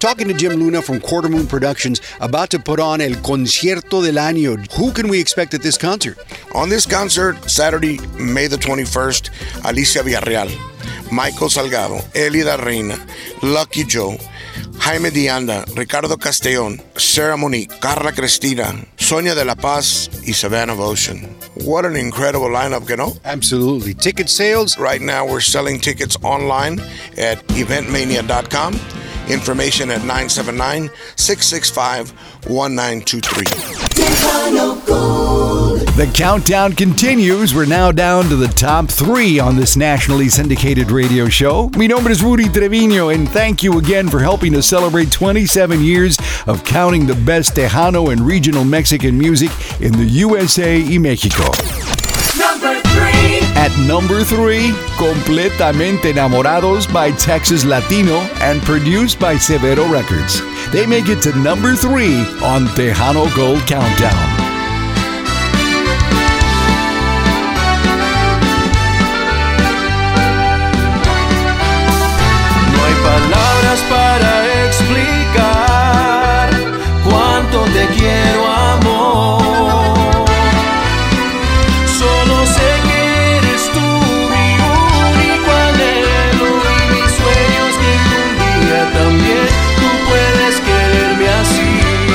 Talking to Jim Luna from Quarter Moon Productions, about to put on El Concierto del Año. Who can we expect at this concert? On this concert, Saturday, May the 21st, Alicia Villarreal, Michael Salgado, Elida Reina, Lucky Joe, Jaime Dianda, Ricardo Castellón, Sarah Monique, Carla Cristina, Sonia de la Paz, y Savannah Ocean. What an incredible lineup, you know? Absolutely. Ticket sales? Right now, we're selling tickets online at eventmania.com. Information at 979-665-1923. The countdown continues. We're now down to the top 3 on this nationally syndicated radio show. Mi nombre es Rudy Trevino, and thank you again for helping us celebrate 27 years of counting the best Tejano and regional Mexican music in the USA y Mexico. Number 3. At number 3, Completamente Enamorados by Texas Latino and produced by Severo Records. They make it to number 3 on Tejano Gold Countdown. Palabras para explicar cuánto te quiero, amor. Solo sé que eres tú mi único anhelo y mis sueños, que un día también tú puedes quererme así.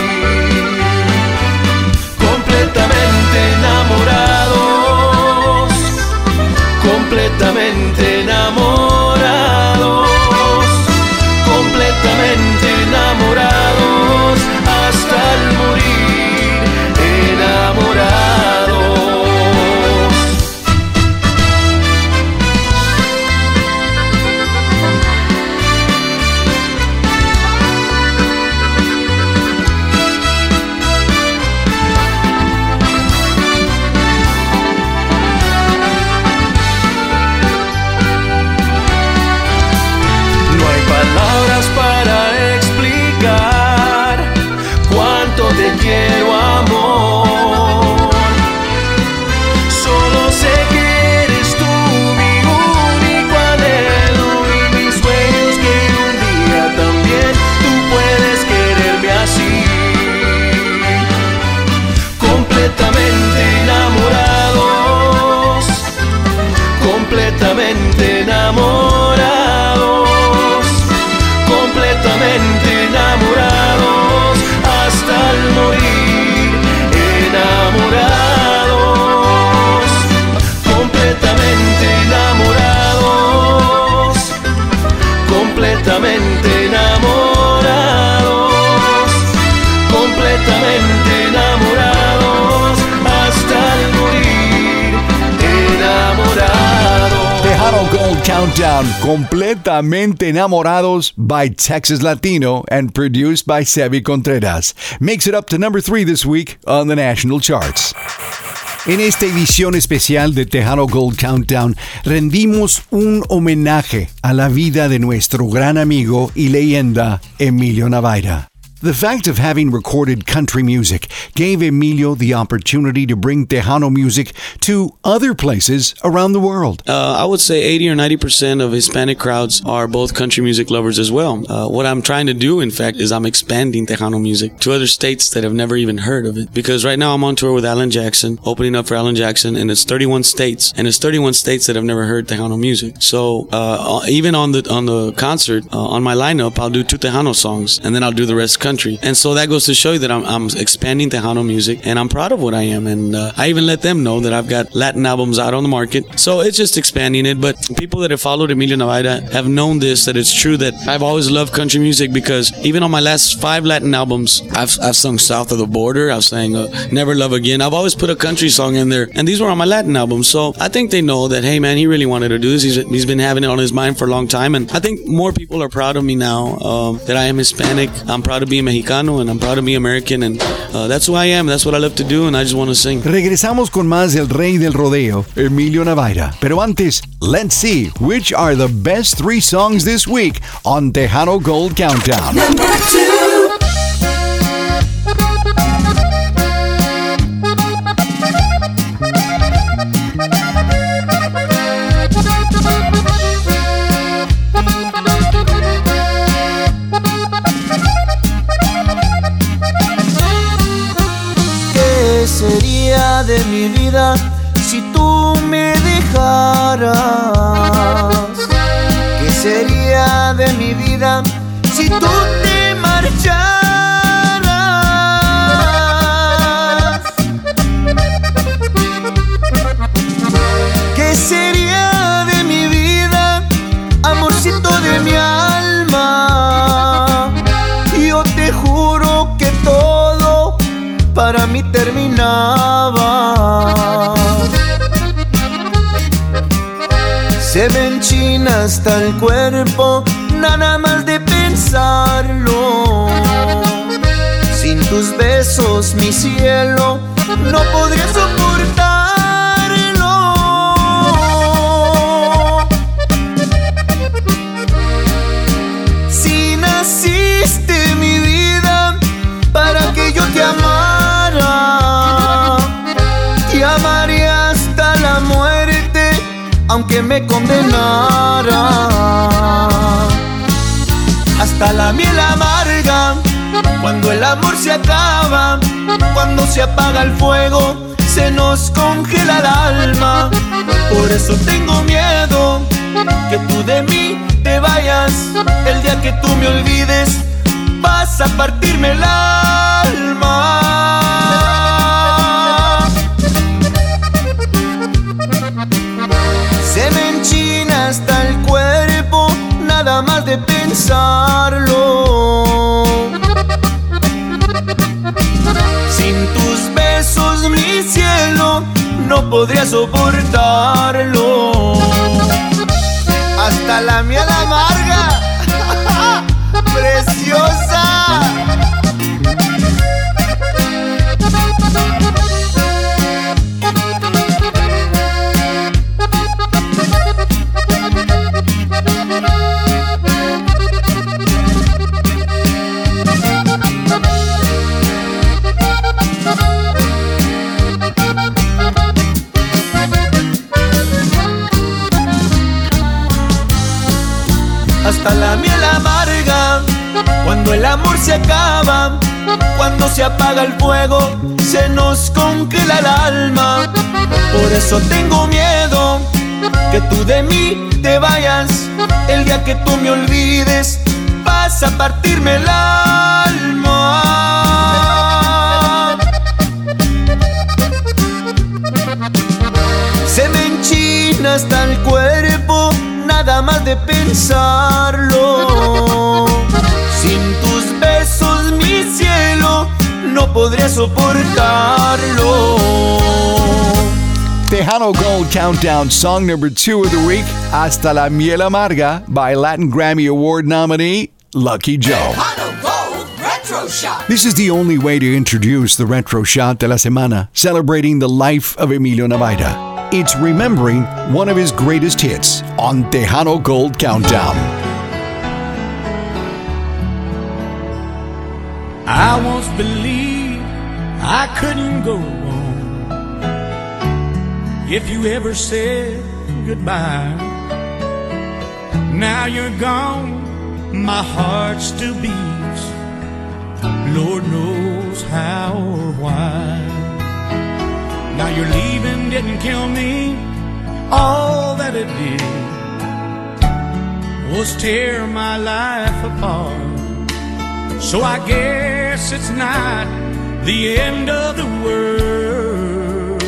Completamente enamorados, completamente enamorados. Completamente enamorados hasta el morir, enamorados. No hay palabras para explicar cuánto te quiero, amor. Solo sé que eres tú mi único anhelo y mis sueños, que un día también tú puedes quererme así. Completamente enamorados, completamente enamorados, completamente enamorados hasta el morir, enamorados, completamente enamorados, completamente enamorados, completamente enamorados hasta el morir, enamorados. Tejano Gold Countdown, Completamente Enamorados by Texas Latino and produced by Sebi Contreras. Makes it up to number 3 this week on the national charts. En esta edición especial de Tejano Gold Countdown, rendimos un homenaje a la vida de nuestro gran amigo y leyenda Emilio Navaira. The fact of having recorded country music gave Emilio the opportunity to bring Tejano music to other places around the world. I would say 80 or 90% of Hispanic crowds are both country music lovers as well. What I'm trying to do, in fact, is I'm expanding Tejano music to other states that have never even heard of it. Because right now I'm on tour with Alan Jackson, opening up for Alan Jackson, and it's 31 states, and it's 31 states that have never heard Tejano music. So even on the concert, on my lineup, I'll do 2 Tejano songs, and then I'll do the rest country. And so that goes to show you that I'm expanding Tejano music, and I'm proud of what I am. And I even let them know that I've got Latin albums out on the market. So it's just expanding it. But people that have followed Emilio Navaira have known this, that it's true that I've always loved country music, because even on my last 5 Latin albums, I've sung South of the Border, I've sang Never Love Again. I've always put a country song in there, and these were on my Latin albums. So I think they know that, hey man, he really wanted to do this. He's been having it on his mind for a long time. And I think more people are proud of me now, that I am Hispanic. I'm proud to be a Mexicano, and I'm proud to be American, and that's who I am. That's what I love to do, and I just want to sing. Regresamos con más del rey del rodeo, Emilio Navaira. Pero antes, let's see which are the best 3 songs this week on Tejano Gold Countdown. Number 2. de mi vida si tú me dejaras? ¿Qué sería de mi vida si tú te marcharas? ¿Qué sería de mi vida, amorcito de mi alma? Yo te juro que todo para mí terminaba. Se me enchina hasta el cuerpo, nada más de pensarlo. Sin tus besos, mi cielo, no podría soportarlo. Si naciste, mi vida, para que yo te amara, te amaría hasta la muerte, aunque me condenara. Hasta la miel amarga, cuando el amor se acaba, cuando se apaga el fuego, se nos congela el alma. Por eso tengo miedo que tú de mí te vayas. El día que tú me olvides, vas a partirme el alma. Se me enchina hasta el cuerpo, nada más de pensarlo. Sin tus besos, mi cielo, no podría soportarlo. Hasta la miel amarga, preciosa. Hasta la miel amarga, cuando el amor se acaba, cuando se apaga el fuego, se nos congela el alma. Por eso tengo miedo que tú de mí te vayas. El día que tú me olvides, vas a partirme el alma. Se me enchina hasta el cuerpo, nada más de pensarlo. Sin tus besos, mi cielo, no podría soportarlo. Tejano Gold Countdown song number 2 of the week, Hasta la Miel Amarga, by Latin Grammy Award nominee Lucky Joe. Tejano Gold Retro Shot. This is the only way to introduce the Retro Shot de la Semana, celebrating the life of Emilio Navaita. It's remembering one of his greatest hits on Tejano Gold Countdown. I once believed I couldn't go on if you ever said goodbye. Now you're gone, my heart still beats. Lord knows how or why. Now your leaving didn't kill me. All that it did was tear my life apart. So I guess it's not the end of the world,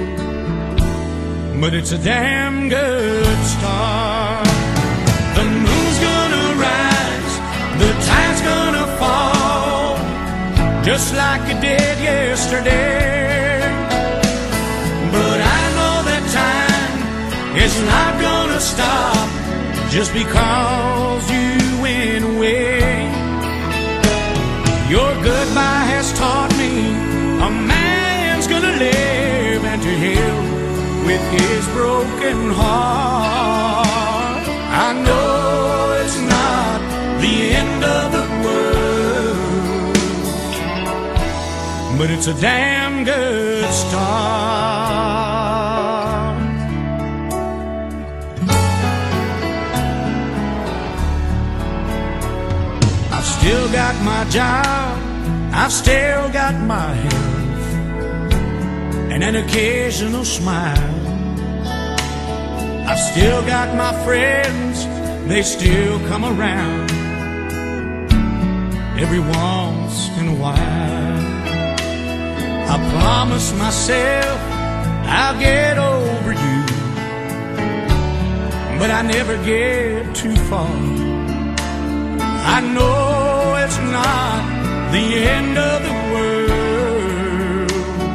but it's a damn good start. The moon's gonna rise, the tide's gonna fall, just like it did yesterday. But I know that time is not gonna stop just because you went away. Your goodbye has taught me a man's gonna live and to heal with his broken heart. I know it's not the end of the world, but it's a damn good start. I've still got my job, I've still got my health, and an occasional smile. I've still got my friends, they still come around every once in a while. I promise myself I'll get over you, but I never get too far. I know it's not the end of the world,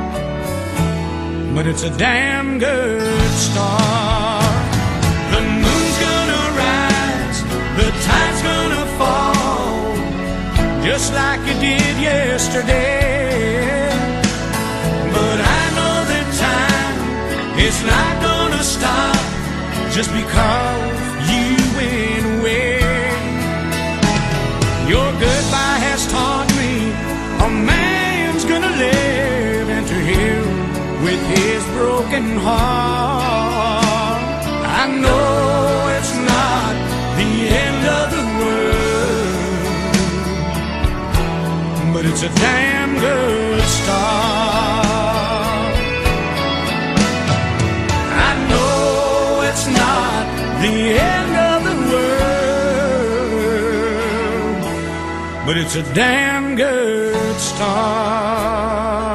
but it's a damn good start. The moon's gonna rise, the tide's gonna fall, just like it did yesterday. But I know that time is not gonna stop just because you went away. Your goodbye has taught me a man's gonna live and to heal with his broken heart. I know it's not the end of the world, but it's a damn good start. I know it's not the end of the world, but it's a damn good start.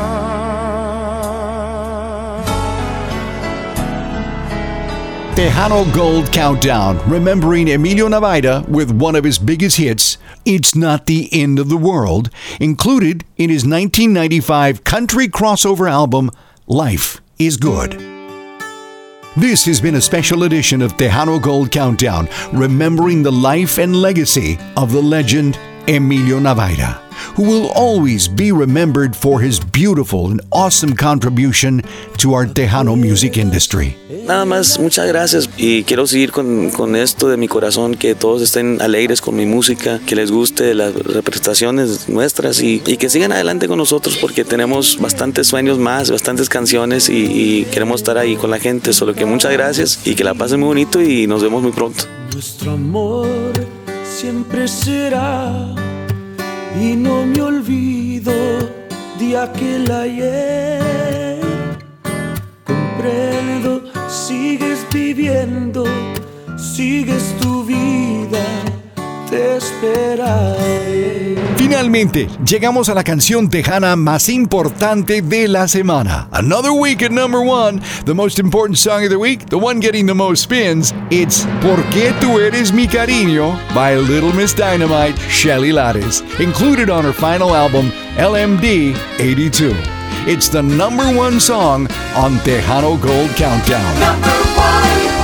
Tejano Gold Countdown, remembering Emilio Navaira with one of his biggest hits, It's Not the End of the World, included in his 1995 country crossover album, Life is Good. This has been a special edition of Tejano Gold Countdown, remembering the life and legacy of the legend Emilio Navaira, who will always be remembered for his beautiful and awesome contribution to our Tejano music industry. Nada más, muchas gracias y quiero seguir con esto de mi corazón, que todos estén alegres con mi música, que les guste las representaciones nuestras y que sigan adelante con nosotros porque tenemos bastantes sueños más, bastantes canciones y queremos estar ahí con la gente, solo que muchas gracias y que la pasen muy bonito y nos vemos muy pronto. Nuestro amor siempre será y no me olvido de aquel ayer. Comprendo, sigues viviendo, sigues tu vida, te esperaré. Finalmente, llegamos a la canción tejana más importante de la semana. Another week at number one, the most important song of the week, the one getting the most spins. It's ¿Por qué tú eres mi cariño? By Little Miss Dynamite, Shelly Lares, included on her final album, LMD 82. It's the number one song on Tejano Gold Countdown. Number one.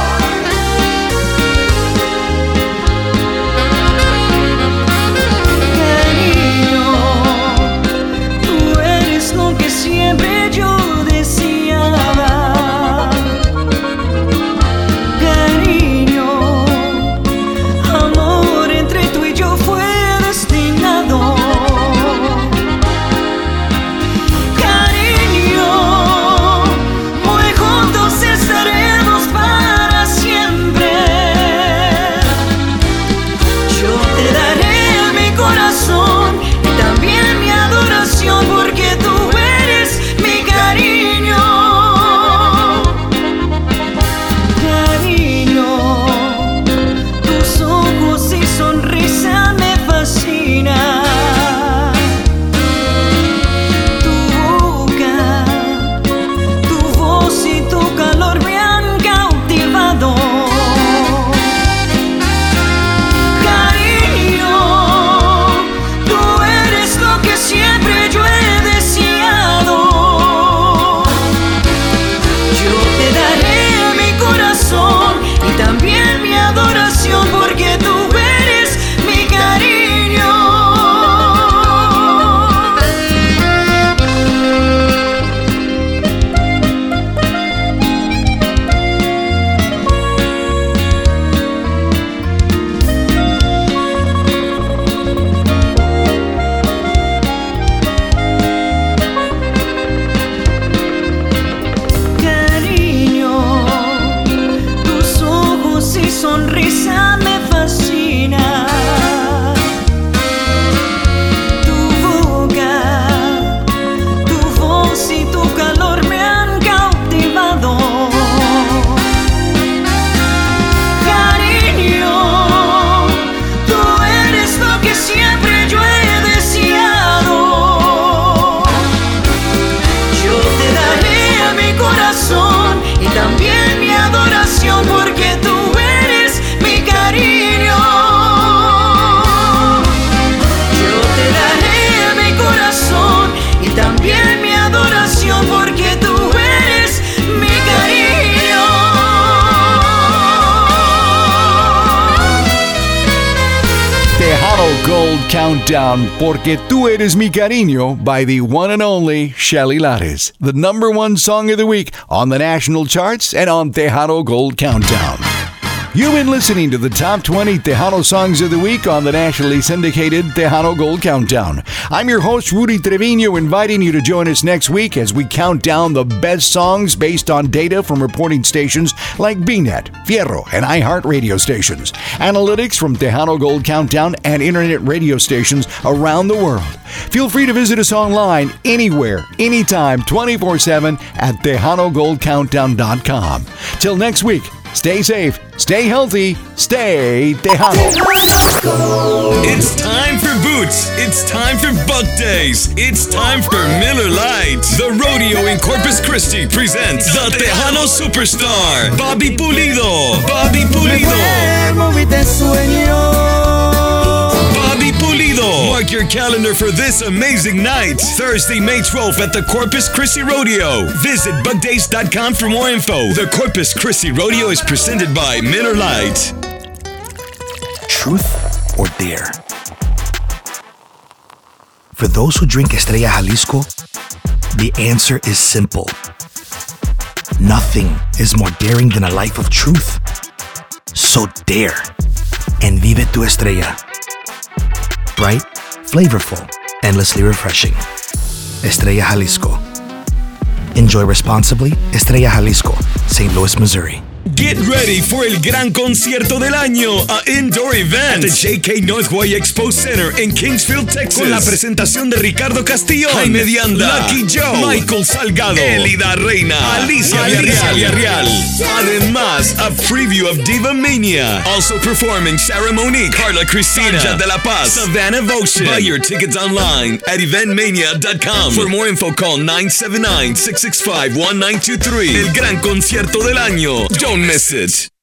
Siempre yo deseaba, cariño, amor entre tú y yo fue destinado, cariño, muy juntos estaremos Countdown, Porque Tú Eres Mi Cariño by the one and only Shelly Lares, the number one song of the week on the national charts and on Tejano Gold Countdown. You've been listening to the top 20 Tejano songs of the week on the nationally syndicated Tejano Gold Countdown. I'm your host, Rudy Trevino, inviting you to join us next week as we count down the best songs based on data from reporting stations like BNet, Fierro, and iHeart radio stations, analytics from Tejano Gold Countdown, and internet radio stations around the world. Feel free to visit us online anywhere, anytime, 24/7 at TejanoGoldCountdown.com. Till next week, stay safe, stay healthy, stay Tejano. It's time for boots. It's time for Buck Days. It's time for Miller Lite. The rodeo in Corpus Christi presents the Tejano Superstar, Bobby Pulido. Bobby Pulido. Bobby Pulido. Mark your calendar for this amazing night. Thursday, May 12th at the Corpus Christi Rodeo. Visit bugdays.com for more info. The Corpus Christi Rodeo is presented by Miller Lite. Truth or dare? For those who drink Estrella Jalisco, the answer is simple. Nothing is more daring than a life of truth. So dare and vive tu estrella. Bright, flavorful, endlessly refreshing. Estrella Jalisco. Enjoy responsibly. Estrella Jalisco, St. Louis, Missouri. Get ready for el gran concierto del año, a indoor event at the JK Northway Expo Center in Kingsfield, Texas, con la presentación de Ricardo Castillón, Jaime Dianda, Lucky Joe, Michael Salgado, Elida Reina, Alicia Villarreal. Además, a preview of Diva Mania. Also performing Sarah Monique, Carla Cristina, Sanja de la Paz, Savannah Votion. Buy your tickets online at eventmania.com. For more info, call 979-665-1923. El gran concierto del año. Don't miss it.